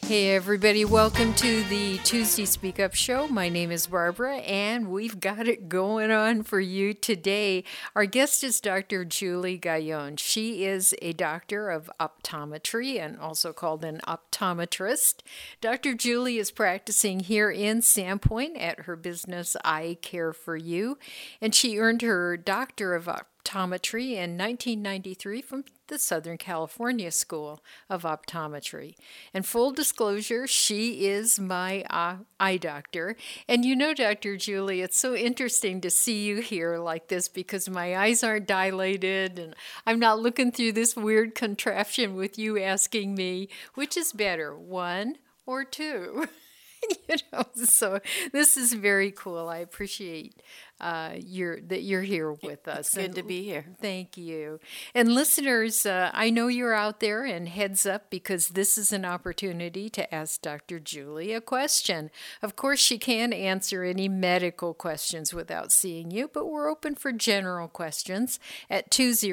Hey everybody, welcome to the Tuesday Speak Up Show. My name is Barbara and we've got it going on for you today. Our guest is Dr. Julie Gayon. She is a doctor of optometry and also called an optometrist. Dr. Julie is practicing here in Sandpoint at her business Eye Care for You, and she earned her Doctor of Optometry in 1993 from the Southern California School of Optometry. And full disclosure, she is my eye doctor. And you know, Dr. Julie, it's so interesting to see you here like this because my eyes aren't dilated and I'm not looking through this weird contraption with you asking me, which is better, one or two? So this is very cool. I appreciate that you're here with us. It's good to be here. Thank you. And listeners, I know you're out there, and heads up, because this is an opportunity to ask Dr. Julie a question. Of course, she can't answer any medical questions without seeing you, but we're open for general questions at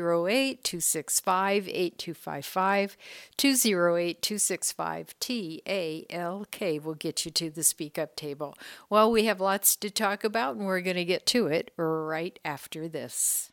208-265-8255, 208-265-TALK. We'll get you to the Speak Up table. Well, we have lots to talk about, and we're going to get to it right after this.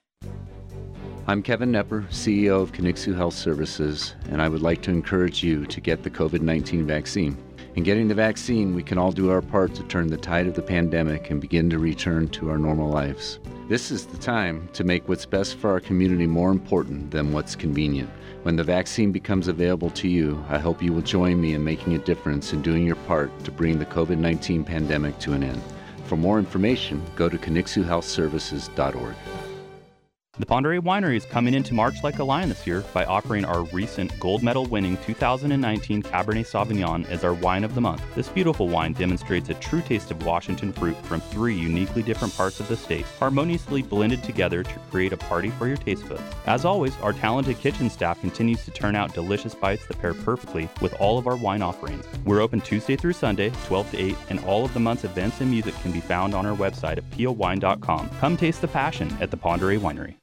I'm Kevin Nepper, CEO of Conixu Health Services, and I would like to encourage you to get the COVID-19 vaccine. In getting the vaccine, we can all do our part to turn the tide of the pandemic and begin to return to our normal lives. This is the time to make what's best for our community more important than what's convenient. When the vaccine becomes available to you, I hope you will join me in making a difference and doing your part to bring the COVID-19 pandemic to an end. For more information, go to ConixuHealthServices.org. The Pend Oreille Winery is coming into March like a lion this year by offering our recent gold medal winning 2019 Cabernet Sauvignon as our wine of the month. This beautiful wine demonstrates a true taste of Washington fruit from 3 uniquely different parts of the state, harmoniously blended together to create a party for your taste buds. As always, our talented kitchen staff continues to turn out delicious bites that pair perfectly with all of our wine offerings. We're open Tuesday through Sunday, 12 to 8, and all of the month's events and music can be found on our website at POWine.com. Come taste the passion at the Pend Oreille Winery.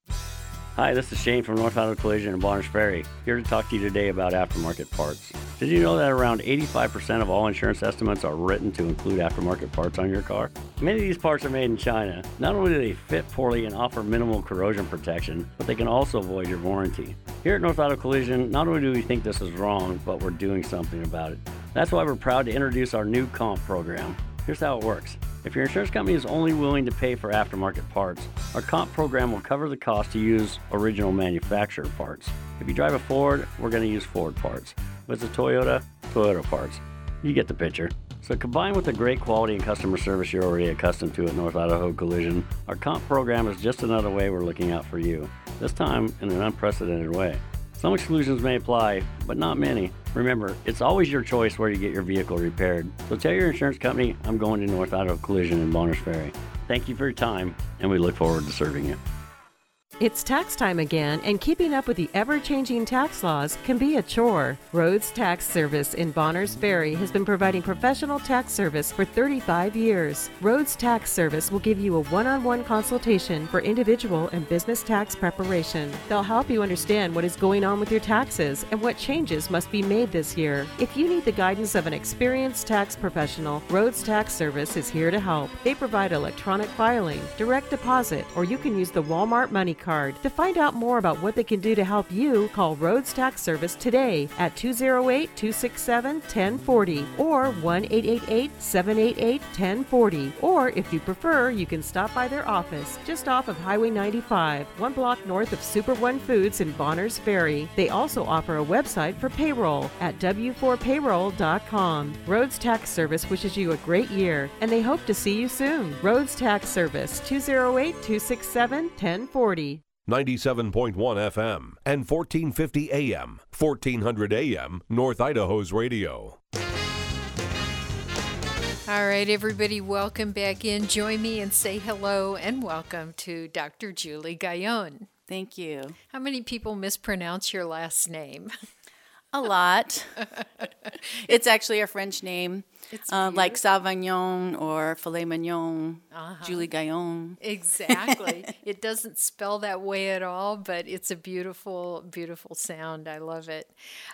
Hi, this is Shane from North Idaho Collision in Bonners Ferry, here to talk to you today about aftermarket parts. Did you know that around 85% of all insurance estimates are written to include aftermarket parts on your car? Many of these parts are made in China. Not only do they fit poorly and offer minimal corrosion protection, but they can also void your warranty. Here at North Idaho Collision, not only do we think this is wrong, but we're doing something about it. That's why we're proud to introduce our new comp program. Here's how it works. If your insurance company is only willing to pay for aftermarket parts, our comp program will cover the cost to use original manufacturer parts. If you drive a Ford, we're going to use Ford parts. If it's a Toyota, Toyota parts. You get the picture. So combined with the great quality and customer service you're already accustomed to at North Idaho Collision, our comp program is just another way we're looking out for you, this time in an unprecedented way. Some exclusions may apply, but not many. Remember, it's always your choice where you get your vehicle repaired. So tell your insurance company, I'm going to North Idaho Collision in Bonners Ferry. Thank you for your time, and we look forward to serving you. It's tax time again, and keeping up with the ever-changing tax laws can be a chore. Rhodes Tax Service in Bonners Ferry has been providing professional tax service for 35 years. Rhodes Tax Service will give you a one-on-one consultation for individual and business tax preparation. They'll help you understand what is going on with your taxes and what changes must be made this year. If you need the guidance of an experienced tax professional, Rhodes Tax Service is here to help. They provide electronic filing, direct deposit, or you can use the Walmart Money Card. To find out more about what they can do to help you, call Rhodes Tax Service today at 208-267-1040 or 1-888-788-1040. Or if you prefer, you can stop by their office just off of Highway 95, 1 block north of Super One Foods in Bonners Ferry. They also offer a website for payroll at w4payroll.com. Rhodes Tax Service wishes you a great year, and they hope to see you soon. Rhodes Tax Service, 208-267-1040. 97.1 FM and 1450 AM, 1400 AM, North Idaho's radio. All right, everybody, welcome back in. Join me and say hello and welcome to Dr. Julie Gayon. Thank you. How many people mispronounce your last name? A lot. It's actually a French name, like Sauvignon or Filet Mignon, Julie Gaillon. Exactly. It doesn't spell that way at all, but it's a beautiful, beautiful sound. I love it.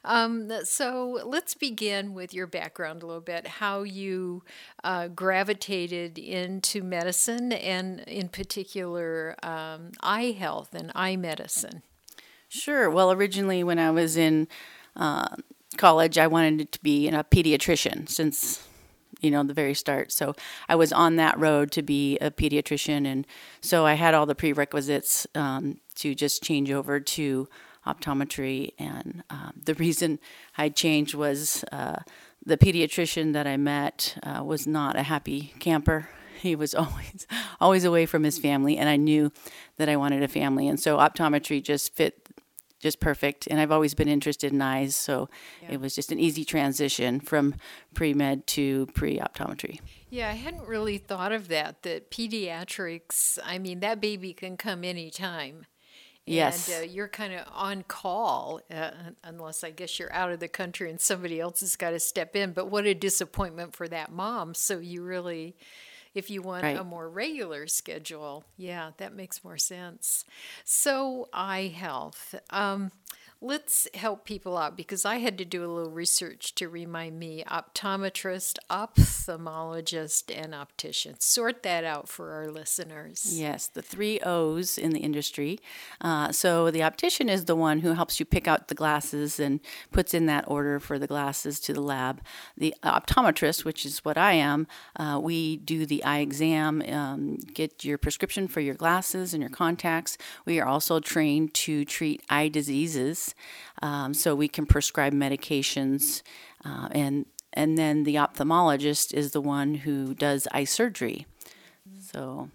So let's begin with your background a little bit, how you gravitated into medicine and in particular eye health and eye medicine. Sure. Well, originally when I was in college, I wanted to be a pediatrician since, the very start. So I was on that road to be a pediatrician. And so I had all the prerequisites to just change over to optometry. And the reason I changed was the pediatrician that I met was not a happy camper. He was always away from his family, and I knew that I wanted a family. And so optometry just fit just perfect. And I've always been interested in eyes, so it was just an easy transition from pre-med to pre-optometry. Yeah, I hadn't really thought of that pediatrics, I mean, that baby can come anytime. Yes. And you're kind of on call, unless I guess you're out of the country and somebody else has got to step in. But what a disappointment for that mom. So you really, if you want a more regular schedule, that makes more sense. So eye health. Let's help people out because I had to do a little research to remind me optometrist, ophthalmologist, and optician. Sort that out for our listeners. Yes, the 3 O's in the industry. So the optician is the one who helps you pick out the glasses and puts in that order for the glasses to the lab. The optometrist, which is what I am, we do the eye exam, get your prescription for your glasses and your contacts. We are also trained to treat eye diseases. So we can prescribe medications, and then the ophthalmologist is the one who does eye surgery. So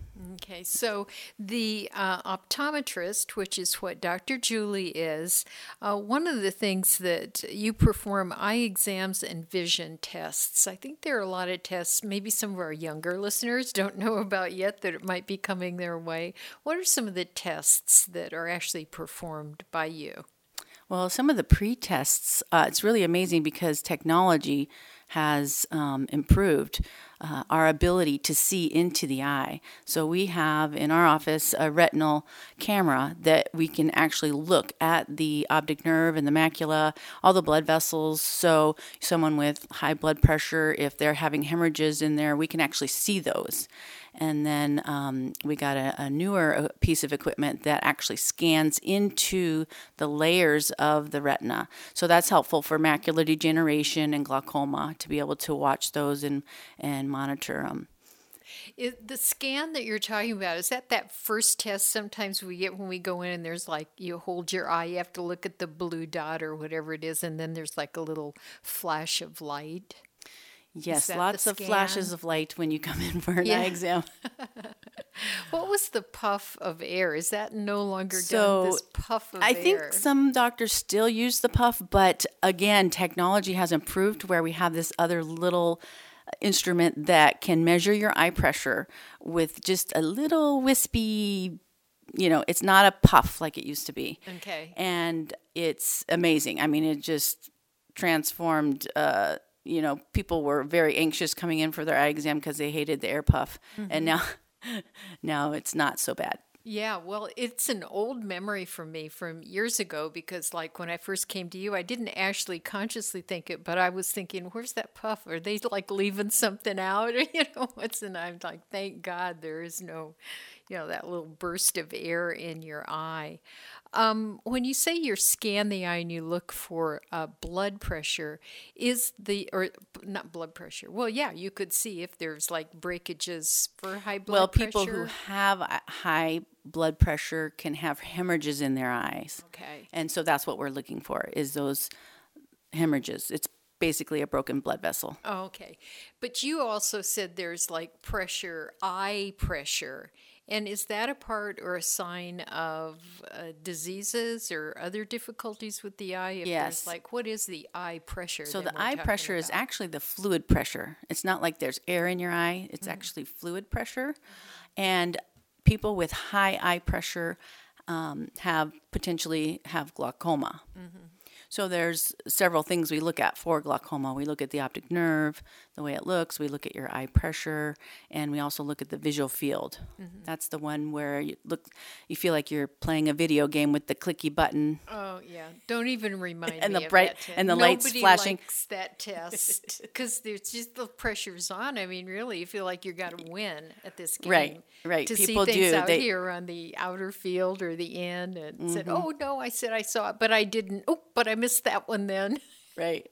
the optometrist, which is what Dr. Julie is, one of the things that you perform eye exams and vision tests. I think there are a lot of tests maybe some of our younger listeners don't know about yet that it might be coming their way. What are some of the tests that are actually performed by you? Well, some of the pre-tests, it's really amazing because technology has improved our ability to see into the eye. So we have in our office a retinal camera that we can actually look at the optic nerve and the macula, all the blood vessels. So someone with high blood pressure, if they're having hemorrhages in there, we can actually see those. And then we got a newer piece of equipment that actually scans into the layers of the retina. So that's helpful for macular degeneration and glaucoma to be able to watch those and monitor them. The scan that you're talking about, is that first test sometimes we get when we go in and there's like, you hold your eye, you have to look at the blue dot or whatever it is, and then there's like a little flash of light? Yes, lots of flashes of light when you come in for an eye exam. What was the puff of air? Is that no longer done, this puff of air? I think some doctors still use the puff, but again, technology has improved where we have this other little instrument that can measure your eye pressure with just a little wispy, it's not a puff like it used to be. Okay. And it's amazing. I mean, it just transformed people were very anxious coming in for their eye exam because they hated the air puff. Mm-hmm. And now it's not so bad. Yeah, well, it's an old memory for me from years ago because like when I first came to you, I didn't actually consciously think it, but I was thinking, where's that puff? Are they like leaving something out? Or, and I'm like, thank God there is no, that little burst of air in your eye. When you say you scan the eye and you look for blood pressure, or not blood pressure? Well, yeah, you could see if there's like breakages for high blood pressure. Well, people who have high blood pressure can have hemorrhages in their eyes. Okay. And so that's what we're looking for is those hemorrhages. It's basically a broken blood vessel. Oh, okay. But you also said there's like eye pressure. And is that a part or a sign of diseases or other difficulties with the eye? Yes. What is the eye pressure? So the eye pressure is actually the fluid pressure. It's not like there's air in your eye. It's actually fluid pressure. And people with high eye pressure potentially have glaucoma. Mm-hmm. So there's several things we look at for glaucoma. We look at the optic nerve, the way it looks. We look at your eye pressure, and we also look at the visual field. That's the one where you feel like you're playing a video game with the clicky button. Oh yeah, don't even remind And me the of bright- that test. and the lights Nobody flashing. likes that test because there's just the pressure's on. I mean, really, you feel like you got to win at this game. Right. To People see things do. out They- here on the outer field or the end, and said, "Oh no, I said I saw it, but I didn't. Oh, but I missed that one then." Right.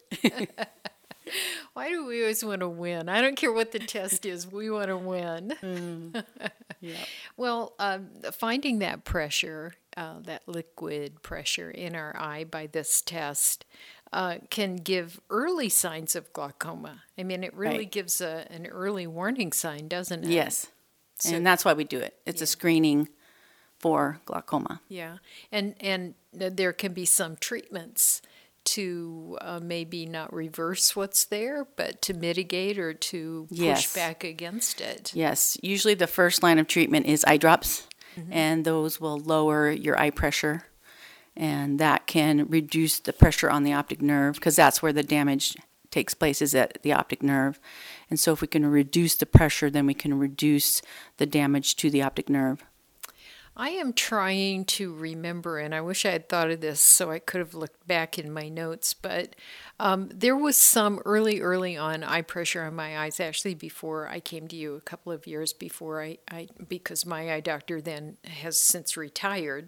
Why do we always want to win? I don't care what the test is. We want to win. Well, finding that pressure, that liquid pressure in our eye by this test can give early signs of glaucoma. I mean, it really Right. gives an early warning sign, doesn't it? Yes. And that's why we do it. It's a screening for glaucoma. Yeah, and there can be some treatments to maybe not reverse what's there, but to mitigate or to push Yes. back against it. Yes. Usually the first line of treatment is eye drops, and those will lower your eye pressure. And that can reduce the pressure on the optic nerve because that's where the damage takes place, is at the optic nerve. And so if we can reduce the pressure, then we can reduce the damage to the optic nerve. I am trying to remember, and I wish I had thought of this so I could have looked back in my notes, but there was some early on eye pressure on my eyes, actually before I came to you, a couple of years before because my eye doctor then has since retired.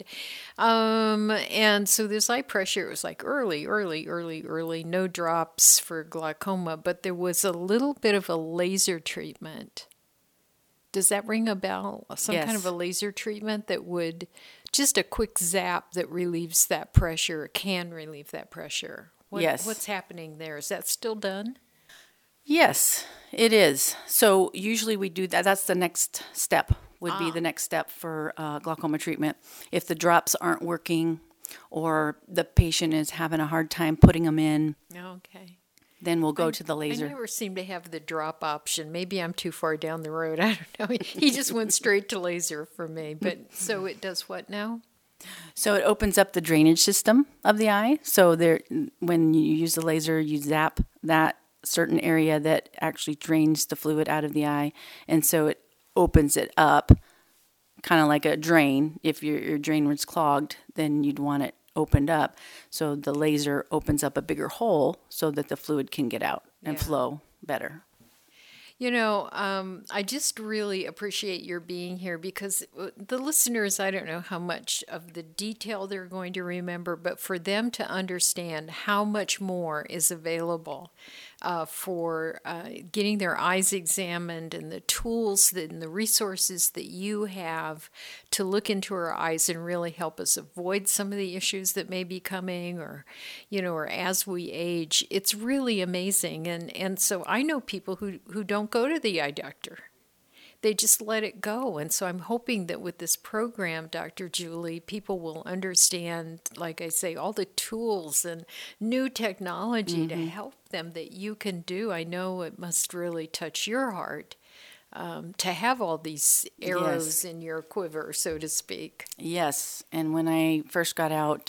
And so this eye pressure, it was like early, no drops for glaucoma, but there was a little bit of a laser treatment. Does that ring a bell? Some kind of Yes. a laser treatment that would, just a quick zap that relieves that pressure, can relieve that pressure. Yes. What's happening there? Is that still done? Yes, it is. So usually we do that. That's the next step, would be the next step for glaucoma treatment. If the drops aren't working or the patient is having a hard time putting them in, Okay. then we'll go to the laser. I never seem to have the drop option. Maybe I'm too far down the road. I don't know. He just went straight to laser for me. But so it does what now? So it opens up the drainage system of the eye. So there, when you use the laser, you zap that certain area that actually drains the fluid out of the eye. And so it opens it up, kind of like a drain. If your drain was clogged, then you'd want it opened up. So the laser opens up a bigger hole so that the fluid can get out and flow better. You know, I just really appreciate your being here because the listeners, I don't know how much of the detail they're going to remember, but for them to understand how much more is available for getting their eyes examined and the tools and the resources that you have to look into our eyes and really help us avoid some of the issues that may be coming or as we age. It's really amazing. And so I know people who don't go to the eye doctor. They just let it go. And so I'm hoping that with this program, Dr. Julie, people will understand, like I say, all the tools and new technology to help them that you can do. I know it must really touch your heart to have all these arrows in your quiver, so to speak. Yes. And when I first got out,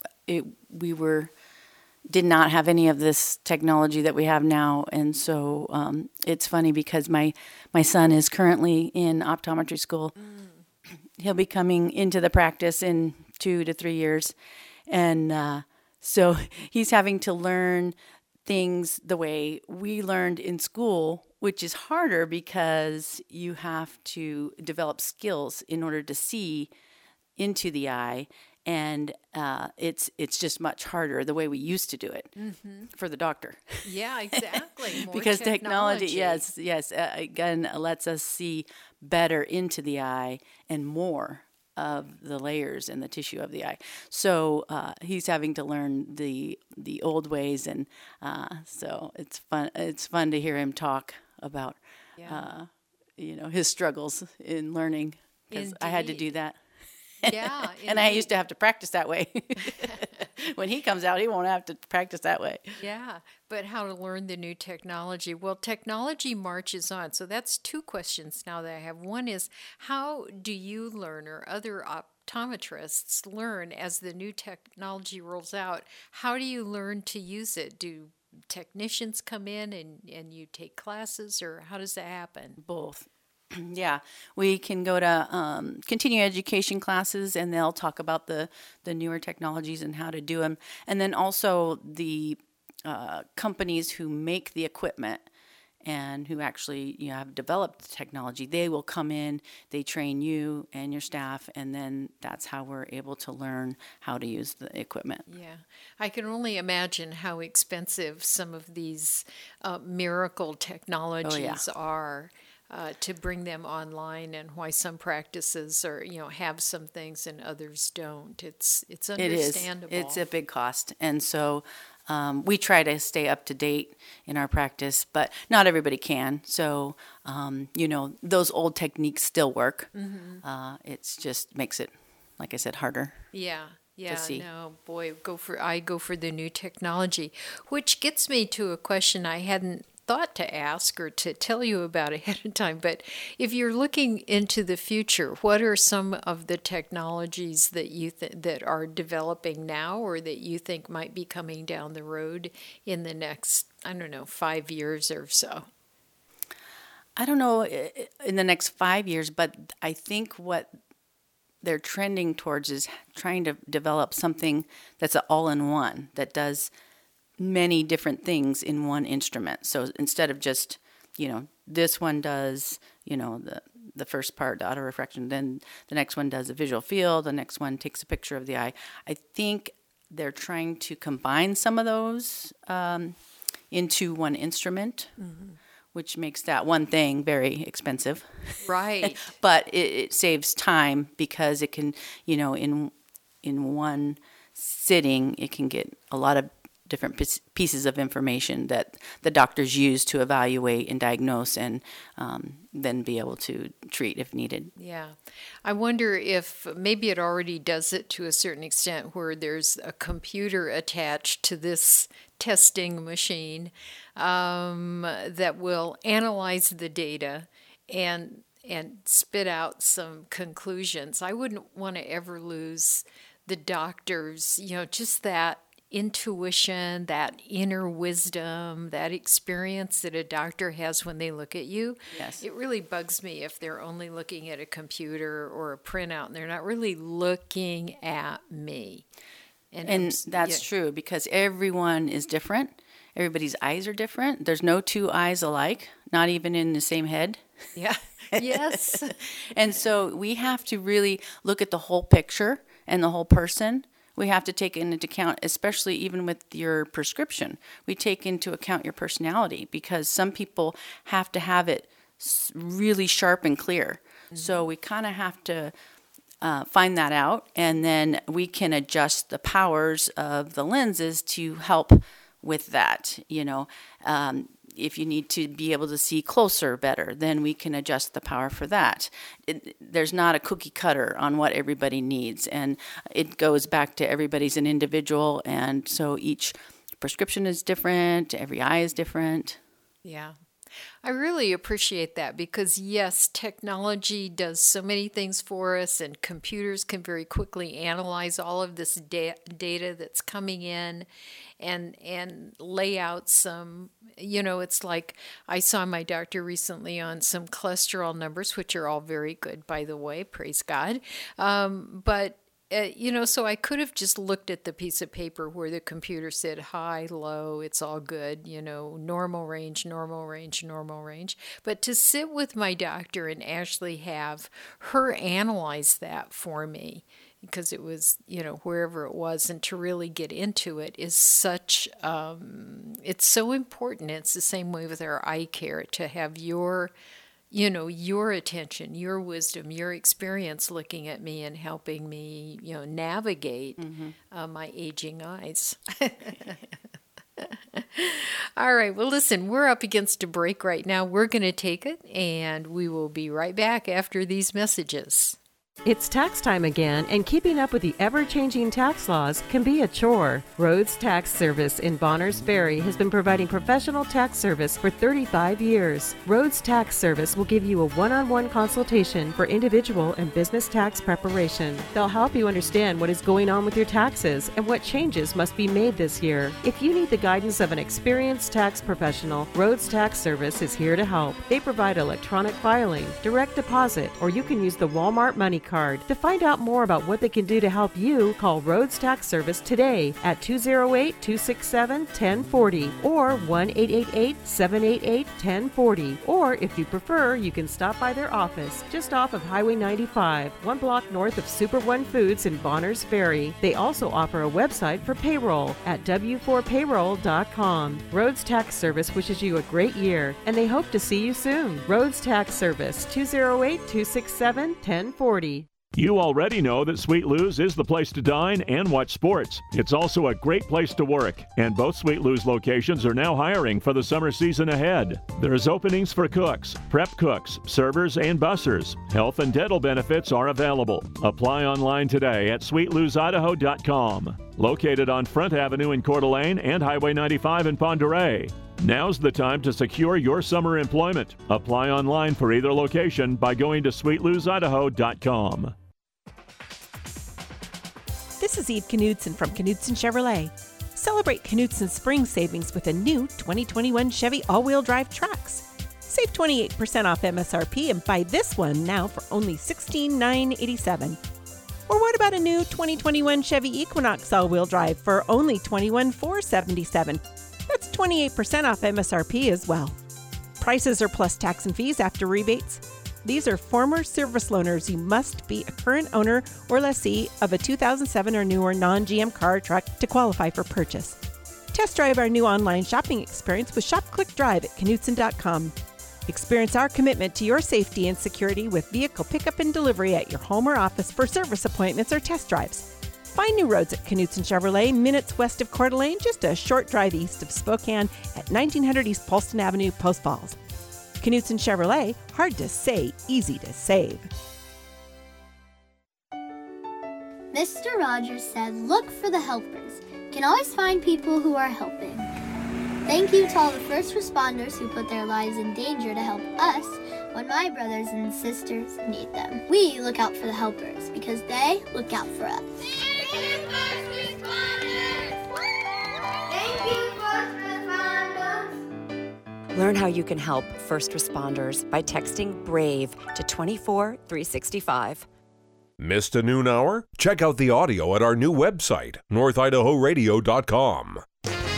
did not have any of this technology that we have now. And so it's funny because my son is currently in optometry school. He'll be coming into the practice in 2 to 3 years. And so he's having to learn things the way we learned in school, which is harder because you have to develop skills in order to see into the eye. And it's just much harder the way we used to do it for the doctor. Yeah, exactly. More Because technology, yes, again, lets us see better into the eye and more of the layers in the tissue of the eye. So he's having to learn the old ways, and so it's fun. It's fun to hear him talk about his struggles in learning, because I had to do that. Yeah. And I used to have to practice that way. When he comes out, he won't have to practice that way. Yeah, but how to learn the new technology. Well, technology marches on. So that's 2 questions now that I have. One is, how do you learn, or other optometrists learn as the new technology rolls out? How do you learn to use it? Do technicians come in and you take classes, or how does that happen? Both. Yeah, we can go to continuing education classes, and they'll talk about the newer technologies and how to do them. And then also the companies who make the equipment and who actually have developed the technology, they will come in, they train you and your staff, and then that's how we're able to learn how to use the equipment. Yeah, I can only imagine how expensive some of these miracle technologies are. To bring them online, and why some practices are, have some things and others don't. It's understandable. It is. It's a big cost, and so we try to stay up to date in our practice, but not everybody can. So those old techniques still work. Mm-hmm. It's just makes it, like I said, harder. Yeah. No, boy, I go for the new technology, which gets me to a question I hadn't thought to ask or to tell you about ahead of time. But if you're looking into the future, what are some of the technologies that you that are developing now, or that you think might be coming down the road in the next, 5 years or so? I don't know in the next 5 years, but I think what they're trending towards is trying to develop something that's an all-in-one that does many different things in one instrument. So instead of just, this one does, the first part, the autorefraction, then the next one does a visual field, the next one takes a picture of the eye. I think they're trying to combine some of those into one instrument, mm-hmm. which makes that one thing very expensive. Right. But it saves time because it can, in one sitting, it can get a lot of different pieces of information that the doctors use to evaluate and diagnose, and then be able to treat if needed. Yeah. I wonder if maybe it already does it to a certain extent, where there's a computer attached to this testing machine that will analyze the data and spit out some conclusions. I wouldn't want to ever lose the doctors, just that intuition, that inner wisdom, that experience that a doctor has when they look at you. Yes. It really bugs me if they're only looking at a computer or a printout and they're not really looking at me. And that's true, because everyone is different. Everybody's eyes are different. There's no two eyes alike, not even in the same head. Yeah. Yes. And so we have to really look at the whole picture and the whole person. We have to take into account, especially even with your prescription, we take into account your personality, because some people have to have it really sharp and clear. Mm-hmm. So we kind of have to find that out, and then we can adjust the powers of the lenses to help with that. If you need to be able to see closer better, then we can adjust the power for that. There's not a cookie cutter on what everybody needs, and it goes back to everybody's an individual, and so each prescription is different, every eye is different. Yeah. I really appreciate that, because yes, technology does so many things for us, and computers can very quickly analyze all of this data that's coming in and lay out some, it's like I saw my doctor recently on some cholesterol numbers, which are all very good, by the way, praise God. But so I could have just looked at the piece of paper where the computer said high, low, it's all good, normal range, normal range, normal range. But to sit with my doctor and actually have her analyze that for me, because it was, wherever it was, and to really get into it is such, it's so important. It's the same way with our eye care, to have your attention, your wisdom, your experience looking at me and helping me, navigate my aging eyes. All right. Well, listen, we're up against a break right now. We're going to take it, and we will be right back after these messages. It's tax time again, and keeping up with the ever-changing tax laws can be a chore. Rhodes Tax Service in Bonners Ferry has been providing professional tax service for 35 years. Rhodes Tax Service will give you a one-on-one consultation for individual and business tax preparation. They'll help you understand what is going on with your taxes and what changes must be made this year. If you need the guidance of an experienced tax professional, Rhodes Tax Service is here to help. They provide electronic filing, direct deposit, or you can use the Walmart Money Card. To find out more about what they can do to help you, call Rhodes Tax Service today at 208-267-1040 or 1-888-788-1040. Or if you prefer, you can stop by their office just off of Highway 95, 1 block north of Super One Foods in Bonners Ferry. They also offer a website for payroll at w4payroll.com. Rhodes Tax Service wishes you a great year, and they hope to see you soon. Rhodes Tax Service, 208-267-1040. You already know that Sweet Lou's is the place to dine and watch sports. It's also a great place to work, and both Sweet Lou's locations are now hiring for the summer season ahead. There's openings for cooks, prep cooks, servers, and bussers. Health and dental benefits are available. Apply online today at sweetlousidaho.com. Located on Front Avenue in Coeur d'Alene and Highway 95 in Pend Oreille. Now's the time to secure your summer employment. Apply online for either location by going to sweetlousidaho.com. This is Eve Knudsen from Knudsen Chevrolet. Celebrate Knudsen's spring savings with a new 2021 Chevy all-wheel drive Trax. Save 28% off MSRP and buy this one now for only $16,987. Or what about a new 2021 Chevy Equinox all-wheel drive for only $21,477? That's 28% off MSRP as well. Prices are plus tax and fees after rebates. These are former service loaners. You must be a current owner or lessee of a 2007 or newer non-GM car or truck to qualify for purchase. Test drive our new online shopping experience with Shop Click Drive at Knudsen.com. Experience our commitment to your safety and security with vehicle pickup and delivery at your home or office for service appointments or test drives. Find new roads at Knudsen Chevrolet, minutes west of Coeur d'Alene, just a short drive east of Spokane at 1900 East Polston Avenue, Post Falls. Knudsen Chevrolet, hard to say, easy to save. Mr. Rogers said, look for the helpers. You can always find people who are helping. Thank you to all the first responders who put their lives in danger to help us when my brothers and sisters need them. We look out for the helpers because they look out for us. Thank you, first responders! Thank you, first responders! Learn how you can help first responders by texting BRAVE to 24365. Missed a noon hour? Check out the audio at our new website, northidahoradio.com.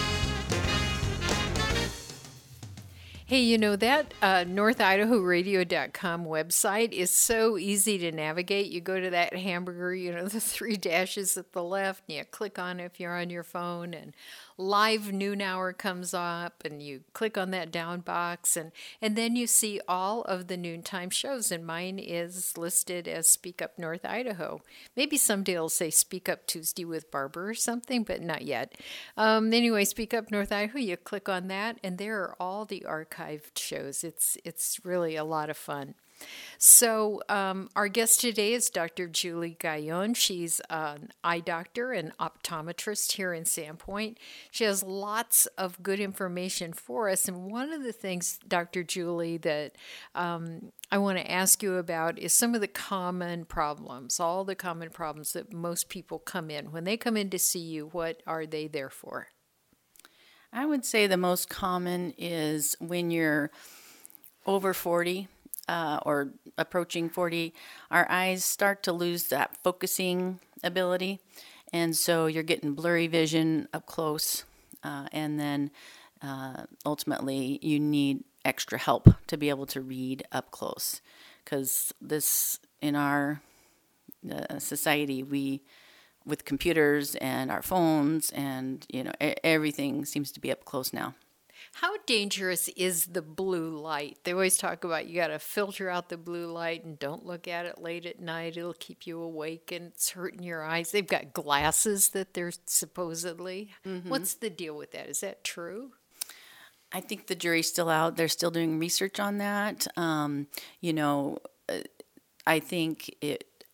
Hey, you know, that NorthIdahoRadio.com website is so easy to navigate. You go to that hamburger, you know, the 3 dashes at the left, and you click on it if you're on your phone, and live noon hour comes up, and you click on that down box, and then you see all of the noontime shows, and mine is listed as Speak Up North Idaho. Maybe someday it'll say Speak Up Tuesday with Barbara or something, but not yet. Anyway, Speak Up North Idaho, you click on that, and there are all the archived shows. It's really a lot of fun. So our guest today is Dr. Julie Gayon. She's an eye doctor and optometrist here in Sandpoint. She has lots of good information for us. And one of the things, Dr. Julie, that I want to ask you about is some of the common problems, all the common problems that most people come in. When they come in to see you, what are they there for? I would say the most common is when you're over 40 or approaching 40, our eyes start to lose that focusing ability. And so you're getting blurry vision up close. And then ultimately you need extra help to be able to read up close. Because this, in our society, with computers and our phones and, you know, everything seems to be up close now. How dangerous is the blue light? They always talk about you got to filter out the blue light and don't look at it late at night. It'll keep you awake and it's hurting your eyes. They've got glasses that they're supposedly. Mm-hmm. What's the deal with that? Is that true? I think the jury's still out. They're still doing research on that. You know, I think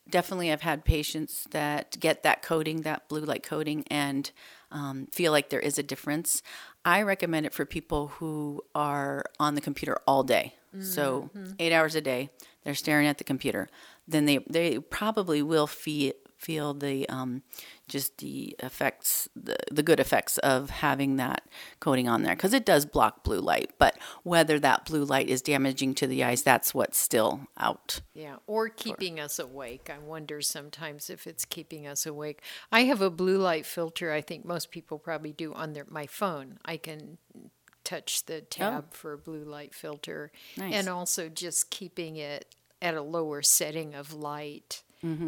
definitely I've had patients that get that coating, that blue light coating, and feel like there is a difference. I recommend it for people who are on the computer all day. So 8 hours a day, they're staring at the computer. Then they probably will feel the just the effects, the good effects of having that coating on there, because it does block blue light. But whether that blue light is damaging to the eyes, that's what's still out. Yeah, or keeping us awake. I wonder sometimes if it's keeping us awake. I have a blue light filter. I think most people probably do on my phone. I can touch the tab for a blue light filter. Nice. And also just keeping it at a lower setting of light.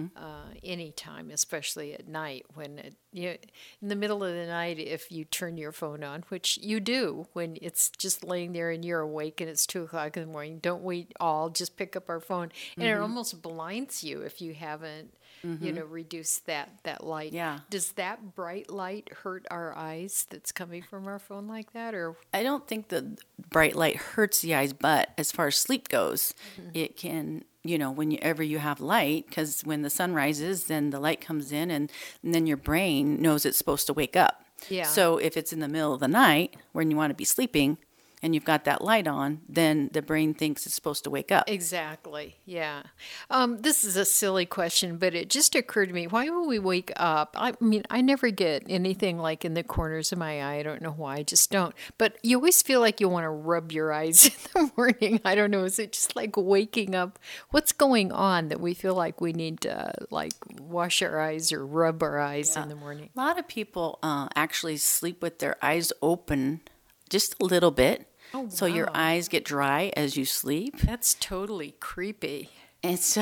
Anytime, especially at night, when in the middle of the night, if you turn your phone on, which you do when it's just laying there and you're awake and it's 2:00 in the morning, don't wait all, just pick up our phone. And it almost blinds you if you haven't, reduced that light. Yeah. Does that bright light hurt our eyes that's coming from our phone like that? Or I don't think the bright light hurts the eyes, but as far as sleep goes, it can, whenever you have light, because when the sun rises, then the light comes in and then your brain knows it's supposed to wake up. Yeah. So if it's in the middle of the night when you want to be sleeping and you've got that light on, then the brain thinks it's supposed to wake up. Exactly, yeah. This is a silly question, but it just occurred to me, why would we wake up? I mean, I never get anything like in the corners of my eye. I don't know why, I just don't. But you always feel like you want to rub your eyes in the morning. I don't know, is it just like waking up? What's going on that we feel like we need to wash our eyes or rub our eyes in the morning? A lot of people actually sleep with their eyes open just a little bit. Oh, so your eyes get dry as you sleep. That's totally creepy. And so,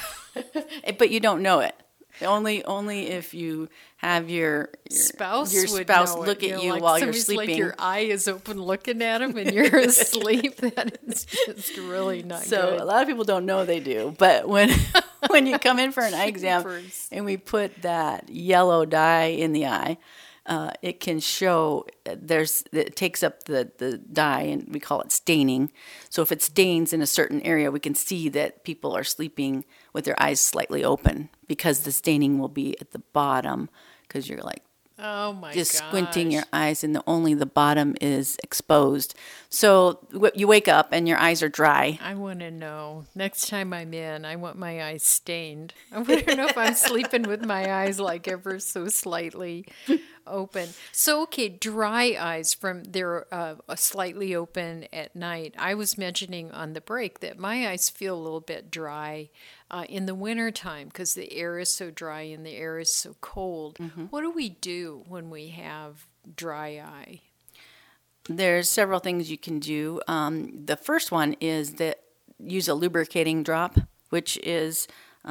but you don't know it. Only if you have your spouse look at you while you're sleeping. Like your eye is open looking at him and you're asleep. That is just really not good. So a lot of people don't know they do. But when you come in for an eye exam and we put that yellow dye in the eye, it can show it takes up the dye, and we call it staining. So if it stains in a certain area, we can see that people are sleeping with their eyes slightly open, because the staining will be at the bottom, because you're just squinting your eyes and only the bottom is exposed. So you wake up and your eyes are dry. I want to know. Next time I'm in, I want my eyes stained. I want to know if I'm sleeping with my eyes ever so slightly open. So, okay, dry eyes from they're slightly open at night. I was mentioning on the break that my eyes feel a little bit dry in the wintertime because the air is so dry and the air is so cold. What do we do when we have dry eye? There's several things you can do. The first one is that use a lubricating drop, which is,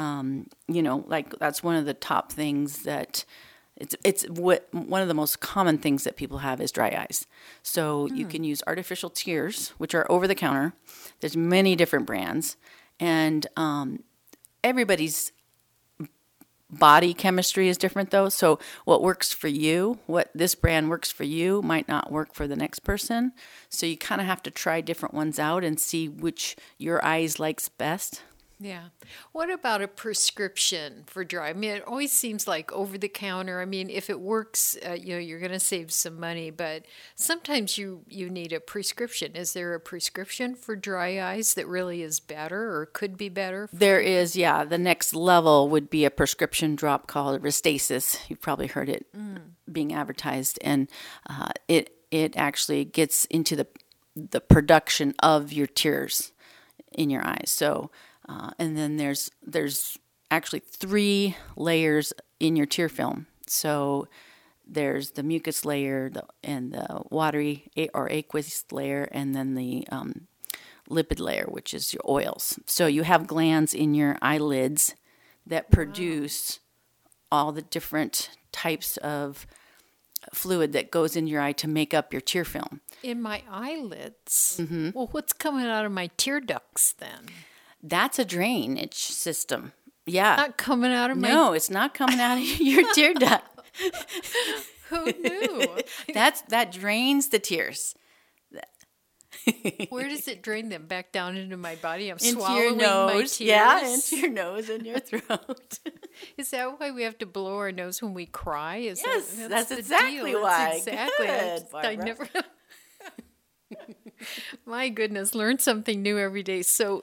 that's one of the top things that one of the most common things that people have is dry eyes. So you can use artificial tears, which are over the counter. There's many different brands, and everybody's body chemistry is different though. So what works for you, what this brand works for you, might not work for the next person. So you kind of have to try different ones out and see which your eyes likes best. Yeah. What about a prescription for dry? I mean, it always seems like over the counter. I mean, if it works, you're going to save some money, but sometimes you need a prescription. Is there a prescription for dry eyes that really is better or could be better? There is, yeah. The next level would be a prescription drop called Restasis. You've probably heard it being advertised, and it actually gets into the production of your tears in your eyes. So. And then there's actually 3 layers in your tear film. So there's the mucus layer and the watery or aqueous layer, and then the lipid layer, which is your oils. So you have glands in your eyelids that produce all the different types of fluid that goes in your eye to make up your tear film. In my eyelids? Well, what's coming out of my tear ducts then? That's a drainage system. Yeah. Not coming out of my... No, it's not coming out of your tear duct. Who knew? That drains the tears. Where does it drain them? Back down into my body? I'm into swallowing your nose. my tears. Yeah, into your nose and your throat. Is that why we have to blow our nose when we cry? Yes, that's the exactly deal. why. That's exactly. Good, I never. My goodness, learn something new every day. So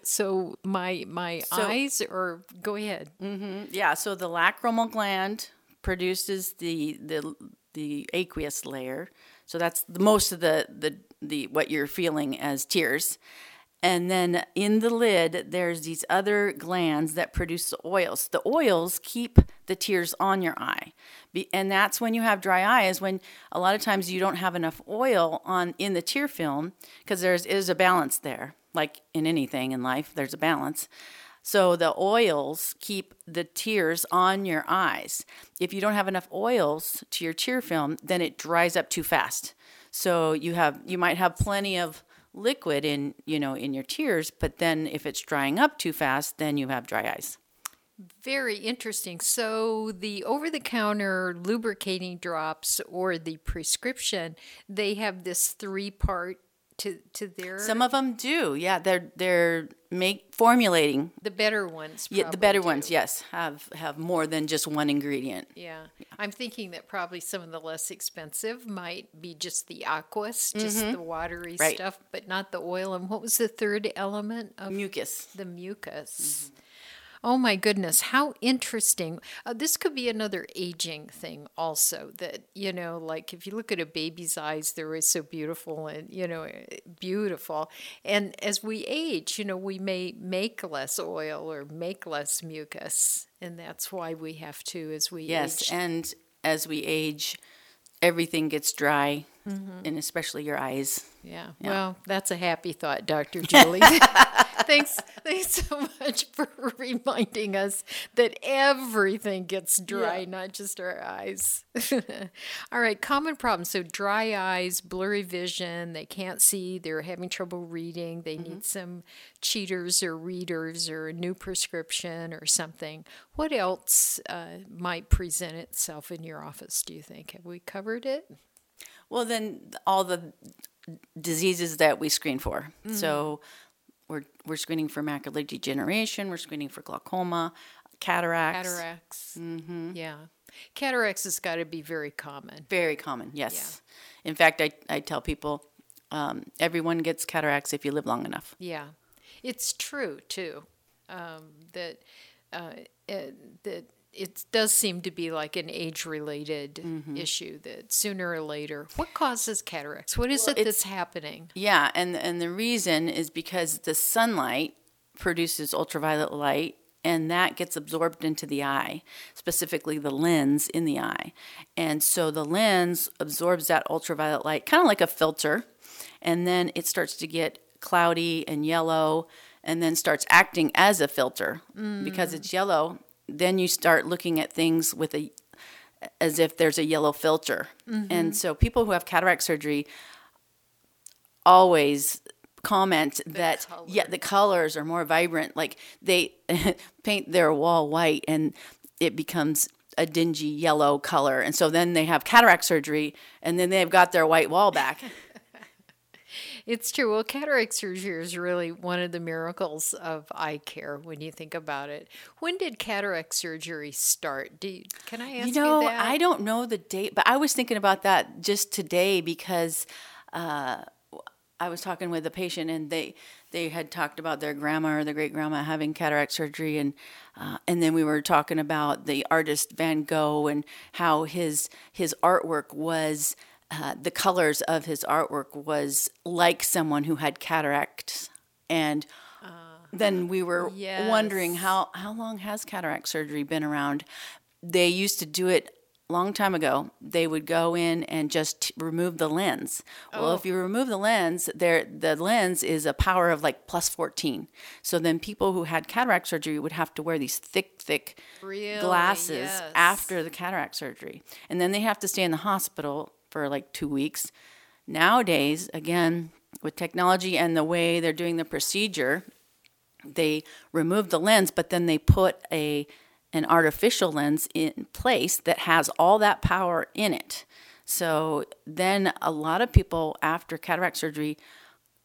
my eyes, or go ahead. Mm-hmm. Yeah. So the lacrimal gland produces the aqueous layer. So that's most of the what you're feeling as tears. And then in the lid, there's these other glands that produce the oils. The oils keep the tears on your eye. And that's when you have dry eye, is when a lot of times you don't have enough oil in the tear film, because there is a balance there. Like in anything in life, there's a balance. So the oils keep the tears on your eyes. If you don't have enough oils to your tear film, then it dries up too fast. So you might have plenty of liquid in your tears, but then if it's drying up too fast, then you have dry eyes. Very interesting. So the over-the-counter lubricating drops or the prescription, they have this 3-part to their. Some of them do. Yeah, they're formulating. The better ones. Yeah, the better ones, yes, have more than just one ingredient. Yeah. I'm thinking that probably some of the less expensive might be just the aqueous, just the watery stuff, but not the oil. And what was the third element of mucus? The mucus. Mm-hmm. Oh my goodness, how interesting. This could be another aging thing also, that, like if you look at a baby's eyes, they're always so beautiful and, beautiful. And as we age, we may make less oil or make less mucus. And that's why we have to as we age. Yes, and as we age, everything gets dry, and especially your eyes. Yeah. Well, that's a happy thought, Dr. Julie. Thanks so much for reminding us that everything gets dry, not just our eyes. All right, common problems. So dry eyes, blurry vision, they can't see, they're having trouble reading, they need some cheaters or readers or a new prescription or something. What else might present itself in your office, do you think? Have we covered it? Well, then all the diseases that we screen for. So we're screening for macular degeneration, we're screening for glaucoma, cataracts. Yeah. Cataracts has got to be very common. Very common, yes. Yeah. In fact, I tell people everyone gets cataracts if you live long enough. Yeah. It's true, too, that it does seem to be like an age-related issue, that sooner or later. What causes cataracts? What is it that's happening? Yeah, and the reason is because the sunlight produces ultraviolet light, and that gets absorbed into the eye, specifically the lens in the eye. And so the lens absorbs that ultraviolet light, kind of like a filter, and then it starts to get cloudy and yellow, and then starts acting as a filter. Because it's yellow, then you start looking at things as if there's a yellow filter. And so people who have cataract surgery always comment that the colors are more vibrant. Like they paint their wall white and it becomes a dingy yellow color. And so then they have cataract surgery and then they've got their white wall back. It's true. Well, cataract surgery is really one of the miracles of eye care when you think about it. When did cataract surgery start? Can I ask you that? I don't know the date, but I was thinking about that just today because I was talking with a patient and they had talked about their grandma or their great-grandma having cataract surgery, and then we were talking about the artist Van Gogh and how his artwork was... the colors of his artwork was like someone who had cataracts. And then we were wondering how long has cataract surgery been around? They used to do it a long time ago. They would go in and just remove the lens. Well, if you remove the lens, the lens is a power of like plus 14. So then people who had cataract surgery would have to wear these thick glasses after the cataract surgery. And then they have to stay in the hospital for like 2 weeks. Nowadays, again, with technology and the way they're doing the procedure, they remove the lens, but then they put an artificial lens in place that has all that power in it. So then a lot of people after cataract surgery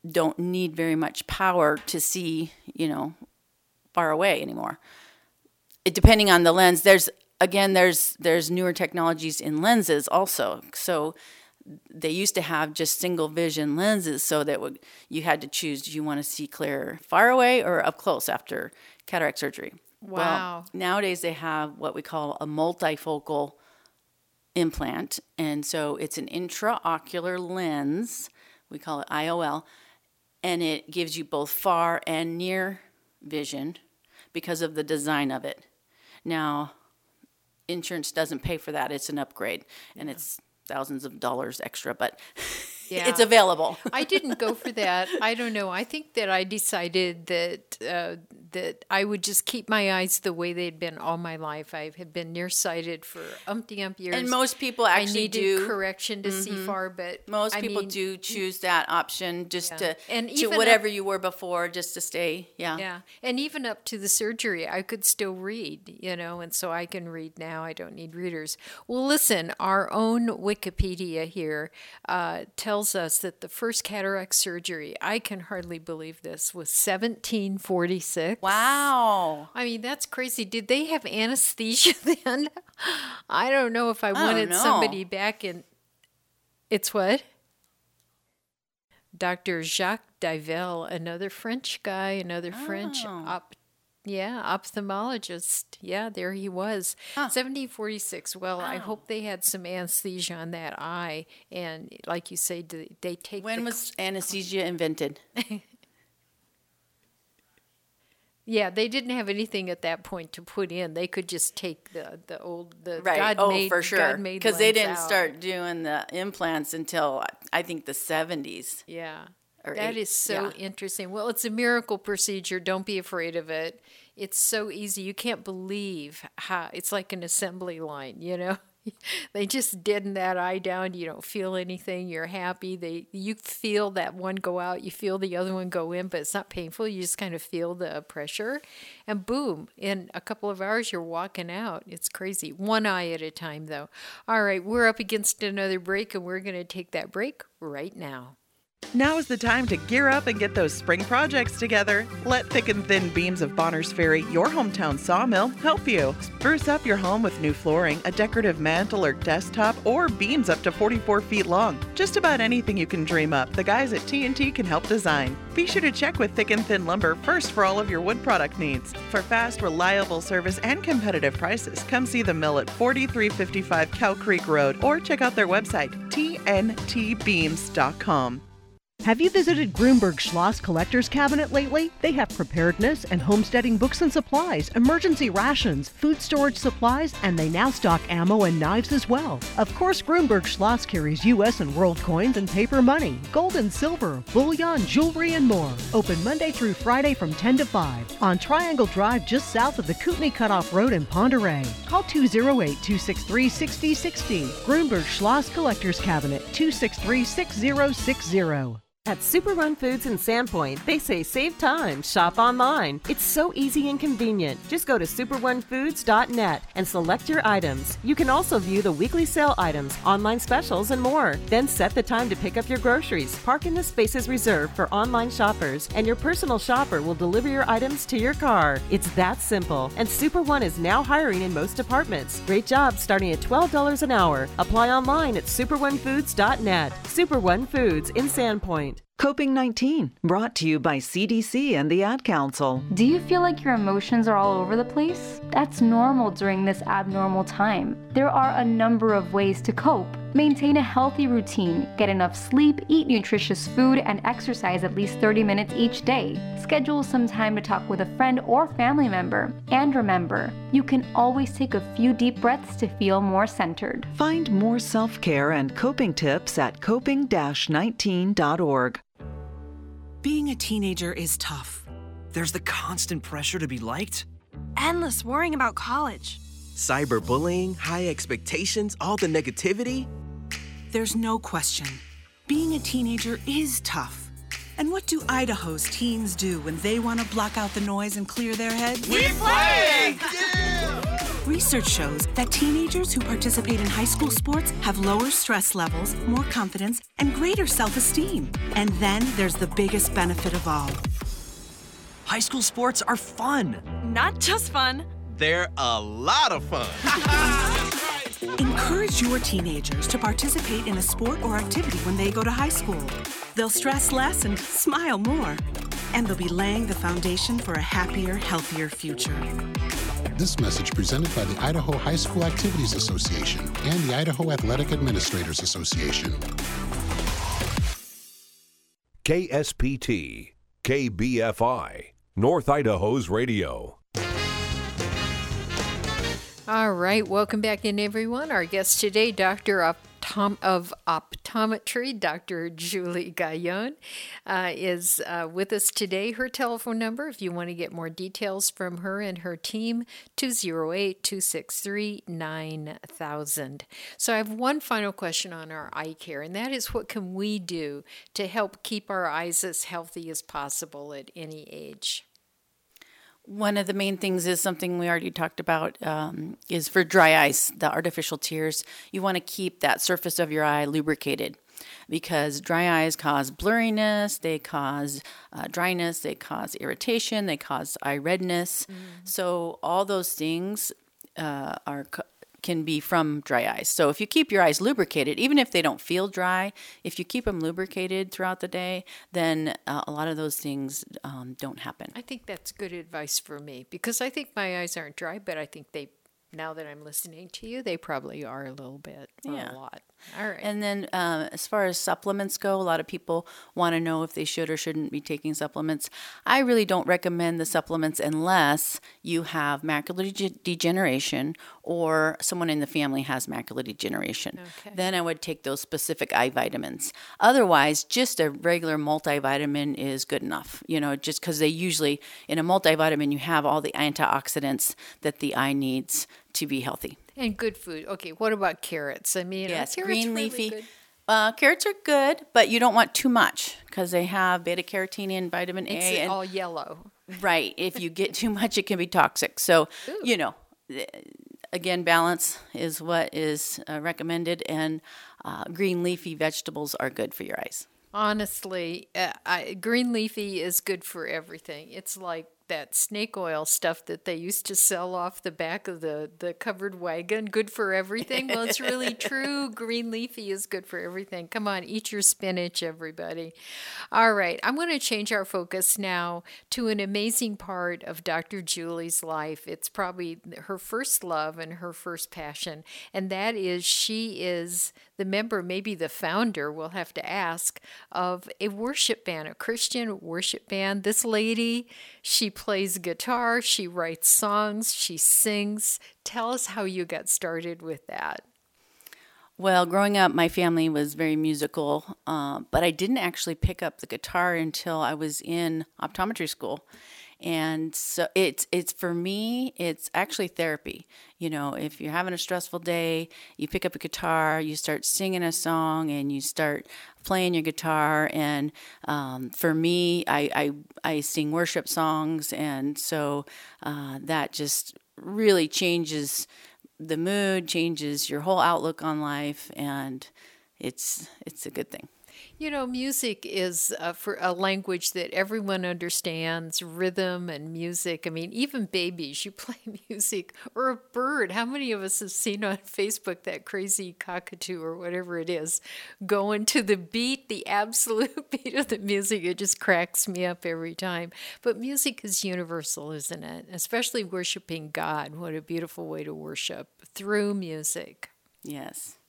don't need very much power to see, far away anymore. Depending on the lens, there's newer technologies in lenses also. So they used to have just single vision lenses, so that you had to choose, do you want to see clear far away or up close after cataract surgery? Wow. Well, nowadays they have what we call a multifocal implant, and so it's an intraocular lens, we call it IOL, and it gives you both far and near vision because of the design of it. Now, insurance doesn't pay for that. It's an upgrade, and it's thousands of dollars extra, but it's available. I didn't go for that. I don't know. I think that I decided that that I would just keep my eyes the way they'd been all my life. I had been nearsighted for umpty-ump years. And most people actually do correction to see far, but most people do choose that option just to even whatever you were before, just to stay. Yeah. And even up to the surgery, I could still read, and so I can read now. I don't need readers. Well, listen, our own Wikipedia here tells us that the first cataract surgery, I can hardly believe this, was 1746. Wow. I mean, that's crazy. Did they have anesthesia then? I don't know if I wanted somebody back in... It's what? Dr. Jacques Divel, another French guy, French ophthalmologist. Yeah, there he was. 1746. Well, I hope they had some anesthesia on that eye. And like you say, they take... When was anesthesia invented? Yeah, they didn't have anything at that point to put in. They could just take the right. God-made, for sure. God-made because they didn't out. Start doing the implants until I think the 70s. Yeah, that is so interesting. Well, it's a miracle procedure. Don't be afraid of it. It's so easy. You can't believe how it's like an assembly line. They just deaden that eye down. You don't feel anything. You're happy. You feel that one go out. You feel the other one go in, but it's not painful. You just kind of feel the pressure. And boom, in a couple of hours, you're walking out. It's crazy. One eye at a time, though. All right, we're up against another break, and we're going to take that break right now. Now is the time to gear up and get those spring projects together. Let Thick and Thin Beams of Bonners Ferry, your hometown sawmill, help you. Spruce up your home with new flooring, a decorative mantle or desktop, or beams up to 44 feet long. Just about anything you can dream up, the guys at T&T can help design. Be sure to check with Thick and Thin Lumber first for all of your wood product needs. For fast, reliable service and competitive prices, come see the mill at 4355 Cow Creek Road or check out their website, tntbeams.com. Have you visited Grunberg Schloss Collector's Cabinet lately? They have preparedness and homesteading books and supplies, emergency rations, food storage supplies, and they now stock ammo and knives as well. Of course, Grunberg Schloss carries U.S. and world coins and paper money, gold and silver, bullion, jewelry, and more. Open Monday through Friday from 10 to 5 on Triangle Drive just south of the Kootenai Cutoff Road in Ponderay. Call 208-263-6060. Grunberg Schloss Collector's Cabinet, 263-6060. At Super Run Foods in Sandpoint, they say save time, shop online. It's so easy and convenient. Just go to superrunfoods.net and select your items. You can also view the weekly sale items, online specials, and more. Then set the time to pick up your groceries. Park in the spaces reserved for online shoppers, and your personal shopper will deliver your items to your car. It's that simple. And Super One is now hiring in most departments. Great jobs starting at $12 an hour. Apply online at superrunfoods.net. Super One Foods in Sandpoint. Coping-19, brought to you by CDC and the Ad Council. Do you feel like your emotions are all over the place? That's normal during this abnormal time. There are a number of ways to cope. Maintain a healthy routine, get enough sleep, eat nutritious food, and exercise at least 30 minutes each day. Schedule some time to talk with a friend or family member. And remember, you can always take a few deep breaths to feel more centered. Find more self-care and coping tips at coping-19.org. Being a teenager is tough. There's the constant pressure to be liked. Endless worrying about college. Cyberbullying, high expectations, all the negativity. There's no question. Being a teenager is tough. And what do Idaho's teens do when they want to block out the noise and clear their heads? We play! Yeah! Research shows that teenagers who participate in high school sports have lower stress levels, more confidence, and greater self-esteem. And then there's the biggest benefit of all. High school sports are fun. Not just fun. They're a lot of fun. Encourage your teenagers to participate in a sport or activity when they go to high school. They'll stress less and smile more. And they'll be laying the foundation for a happier, healthier future. This message presented by the Idaho High School Activities Association and the Idaho Athletic Administrators Association. KSPT, KBFI, North Idaho's radio. All right, welcome back in, everyone. Our guest today, Doctor of Optometry, Dr. Julie Gayon, is with us today. Her telephone number, if you want to get more details from her and her team, 208-263-9000. So I have one final question on our eye care, and that is, what can we do to help keep our eyes as healthy as possible at any age? One of the main things is something we already talked about, is for dry eyes, the artificial tears. You want to keep that surface of your eye lubricated, because dry eyes cause blurriness, they cause dryness, they cause irritation, they cause eye redness. So all those things can be from dry eyes. So if you keep your eyes lubricated, even if they don't feel dry, if you keep them lubricated throughout the day, then a lot of those things don't happen. I think that's good advice for me, because I think my eyes aren't dry, but I think they, now that I'm listening to you, they probably are a little bit, or a lot. All right. And then as far as supplements go, a lot of people want to know if they should or shouldn't be taking supplements. I really don't recommend the supplements unless you have macular degeneration or someone in the family has macular degeneration. Okay. Then I would take those specific eye vitamins. Otherwise, just a regular multivitamin is good enough, just because they usually, in a multivitamin, you have all the antioxidants that the eye needs to be healthy. And good food. Okay, what about carrots? I mean, yes, carrots green really leafy. Good. Carrots are good, but you don't want too much because they have beta-carotene and vitamin A. It's all yellow. Right. If you get too much, it can be toxic. So, again, balance is what is recommended, and green leafy vegetables are good for your eyes. Honestly, green leafy is good for everything. It's like that snake oil stuff that they used to sell off the back of the covered wagon, good for everything. Well, it's really true. Green leafy is good for everything. Come on, eat your spinach, everybody. All right, I'm going to change our focus now to an amazing part of Dr. Julie's life. It's probably her first love and her first passion, and that is she is the member, maybe the founder, we'll have to ask, of a worship band, a Christian worship band. This lady, she plays guitar, she writes songs, she sings. Tell us how you got started with that. Well, growing up, my family was very musical, but I didn't actually pick up the guitar until I was in optometry school. And so it's for me, it's actually therapy. If you're having a stressful day, you pick up a guitar, you start singing a song, and you start playing your guitar. And for me, I sing worship songs, and so that just really changes the mood, changes your whole outlook on life, and it's a good thing. Music is for a language that everyone understands, rhythm and music. I mean, even babies, you play music, or a bird. How many of us have seen on Facebook that crazy cockatoo or whatever it is going to the beat, the absolute beat of the music? It just cracks me up every time. But music is universal, isn't it? Especially worshiping God. What a beautiful way to worship, through music. Yes.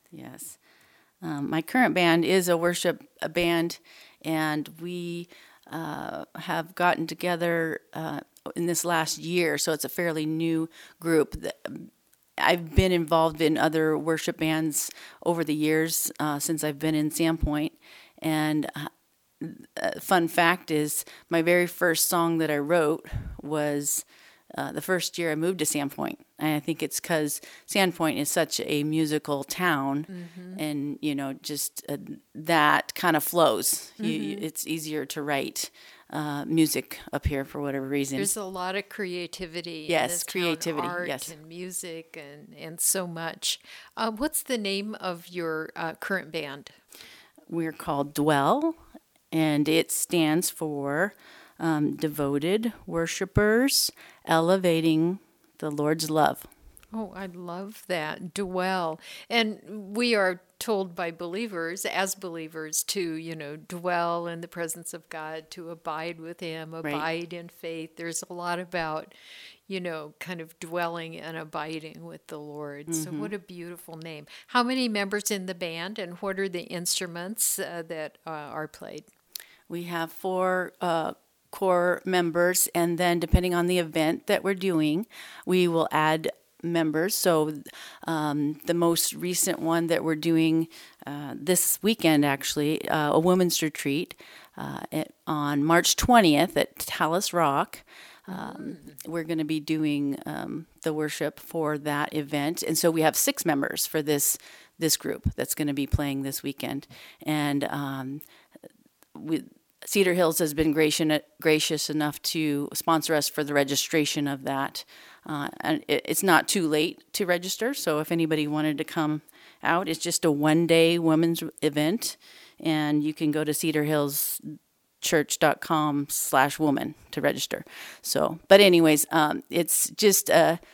My current band is a worship band, and we have gotten together in this last year, so it's a fairly new group. I've been involved in other worship bands over the years since I've been in Sandpoint, and fun fact is my very first song that I wrote was the first year I moved to Sandpoint. And I think it's because Sandpoint is such a musical town, and, just that kind of flows. It's easier to write music up here for whatever reason. There's a lot of creativity. Yes, in this creativity, town, art yes. and music and so much. What's the name of your current band? We're called Dwell, and it stands for Devoted Worshipers Elevating the Lord's Love. Oh, I love that. Dwell. And we are told by believers, as believers, to, dwell in the presence of God, to abide with Him, abide in faith. There's a lot about, kind of dwelling and abiding with the Lord. So what a beautiful name. How many members in the band, and what are the instruments that are played? We have 4 core members, and then depending on the event that we're doing, we will add members. So the most recent one that we're doing this weekend, actually, a women's retreat on March 20th at Talus Rock. We're going to be doing the worship for that event. And so we have 6 members for this group that's going to be playing this weekend. And Cedar Hills has been gracious enough to sponsor us for the registration of that. And it's not too late to register, so if anybody wanted to come out, it's just a one-day women's event, and you can go to cedarhillschurch.com/woman to register. So, but anyways, it's just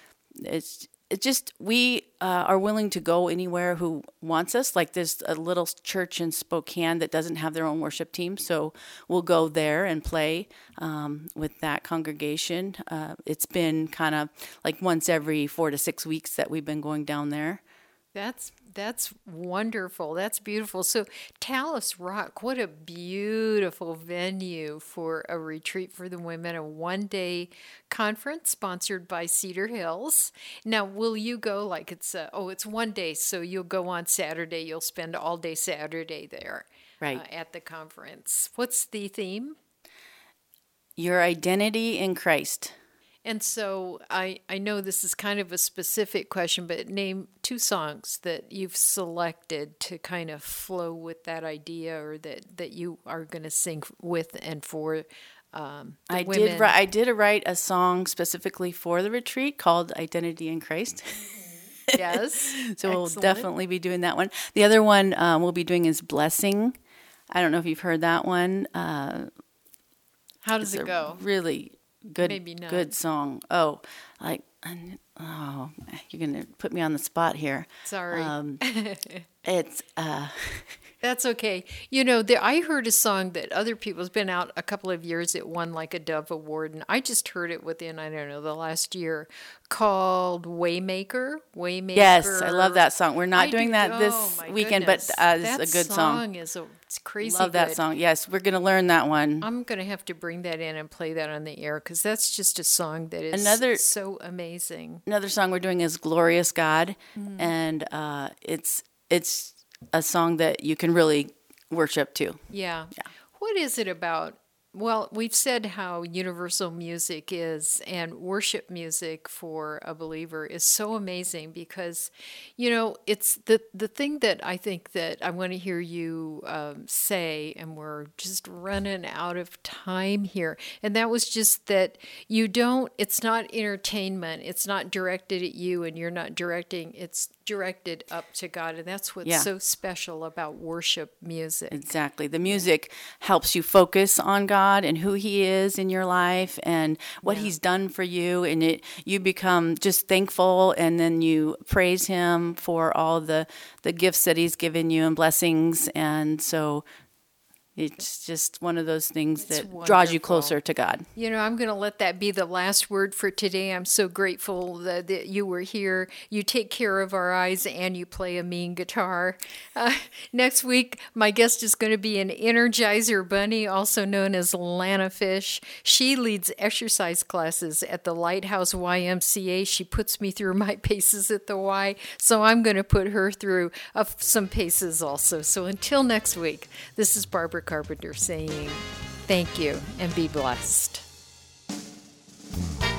we are willing to go anywhere who wants us. Like there's a little church in Spokane that doesn't have their own worship team, so we'll go there and play with that congregation. It's been kind of like once every 4 to 6 weeks that we've been going down there. That's wonderful. That's beautiful. So Talus Rock, what a beautiful venue for a retreat for the women, a one-day conference sponsored by Cedar Hills. Now, will you go like it's one day, so you'll go on Saturday, you'll spend all day Saturday there at the conference. What's the theme? Your identity in Christ. And so I know this is kind of a specific question, but name 2 songs that you've selected to kind of flow with that idea, or that you are going to sing with and for women. I did write a song specifically for the retreat called Identity in Christ. Yes. So we'll definitely be doing that one. The other one we'll be doing is Blessing. I don't know if you've heard that one. How does it go? Really good song. You're gonna put me on the spot here. Sorry. It's That's okay. I heard a song that other people's been out a couple of years. It won like a Dove Award, and I just heard it within, the last year, called Waymaker. Yes, I love that song. We're not doing that this weekend, goodness. But it's a good song. It's crazy. Love that song. Yes, we're going to learn that one. I'm going to have to bring that in and play that on the air, because that's just a song that is so amazing. Another song we're doing is Glorious God, and it's a song that you can really worship to. Yeah. What is it about? Well, we've said how universal music is, and worship music for a believer is so amazing because, it's the thing that I think that I want to hear you say, and we're just running out of time here. And that was just that it's not entertainment. It's not directed at you and you're not directing. It's directed up to God. And that's what's so special about worship music. Exactly. The music helps you focus on God and who He is in your life and what He's done for you, and you become just thankful, and then you praise Him for all the gifts that He's given you and blessings, and so it's just one of those things that draws you closer to God. I'm going to let that be the last word for today. I'm so grateful that you were here. You take care of our eyes and you play a mean guitar. Next week, my guest is going to be an Energizer Bunny, also known as Lana Fish. She leads exercise classes at the Lighthouse YMCA. She puts me through my paces at the Y, so I'm going to put her through some paces also. So until next week, this is Barbara Carpenter saying thank you and be blessed.